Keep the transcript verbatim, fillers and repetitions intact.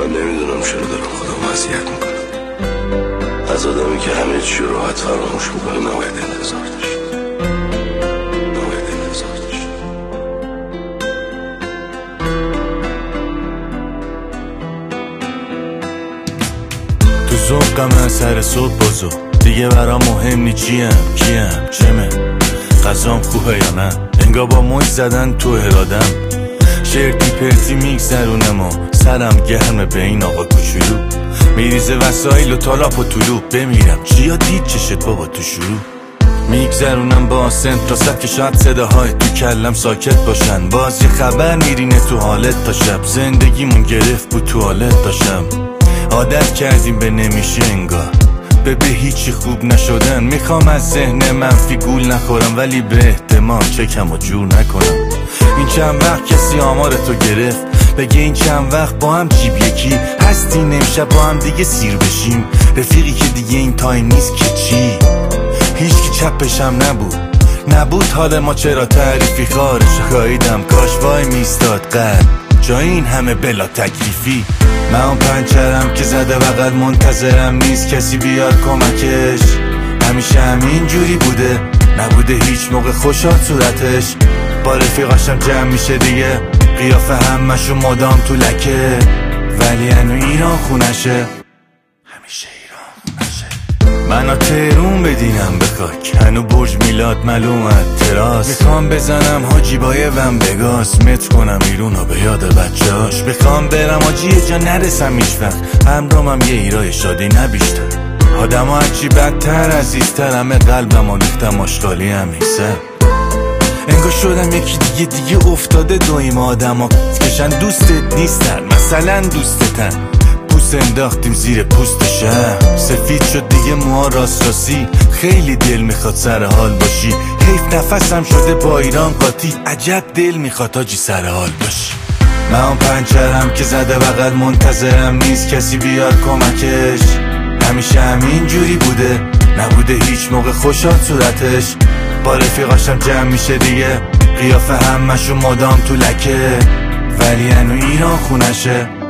من نمیدونم چرا دارم خودم اذیت میکنم. از آدمی که همه چی رو راحت فراموش میکنه نباید انتظار داشت. نباید انتظار داشت. تو ذوقم سر صبح بازو دیگه برام مهم نی چیم کیم چمه غذام خوبه یا نه، انگار با موج زدن تو ارادم. شرطی پرتی میگذرونم و سرم گرمه به این آقا کوچولو. میریزه وسایل و تالاپ و طلوع بمیرم چیا دید چشت بابا تو شروع. میگذرونم با سنت راست که شاید صداهای تو کلم ساکت باشن. باز یه خبر میرینه تو حالت تا شب. زندگیمون گرفت بود توالت داشتم. عادت کردیم به نمیشه انگار به به هیچی خوب نشدن. میخوام از ذهن منفی گول نخورم ولی به احتمال چکم و جور نکنم. این چند وقت کسی آمار تو گرفت بگه این چند وقت با هم جیب یکی هستیم امشب با هم دیگه سیر بشیم. رفیقی که دیگه این تایم نیست که چی هیچ کی چپشم نبود نبود حال ما چرا تعریفی خارش خواهیدم کاش وای میستاد قد جا این همه بلا تکلیفی. من اون پنچرم که زده بغل منتظرم نیست کسی بیاد کمکش. همیشه همین جوری بوده نبوده هیچ موقع خوشحال صورتش. با رفیقاشم جمع میشه دیگه قیافه همشون مدام تو لکه ولی هنو ایران خونشه همیشه ایران خونشه. منو تهرون بدینم به خاک هنو برج میلاد معلومت تراس. میخوام بزنم حاجی بای وم بگاس متر کنم ایرونو به یاد بچه هاش. بخوام برم حاجی یه جا نرسم هیچ وقت همرامم یه ایرای شادی نبیشتر. آدم ها هرچی بدتر عزیزتر همه قلبم و ریختم آشغالی همیشه. انگار شدم یکی دیگه دیگه افتاده دویم آدم ها کشن دوستت نیستن مثلا دوستتن. پوست انداختیم زیر پوست شهر سفید شد دیگه موها راست راستی. خیلی دل میخواد سر حال باشی حیف نفسم شده با ایران قاطی. عجب دل میخواد حاجی سر حال باشی. من اون پنچرم که زده بغل منتظرم نیست کسی بیاد کمکش. همیشه همین جوری بوده نبوده هیچ موقع خوشحال صورتش. با رفیقاشم جمع میشه دیگه قیافه همشون مدام تو لکه ولی هنو ایران خونشه.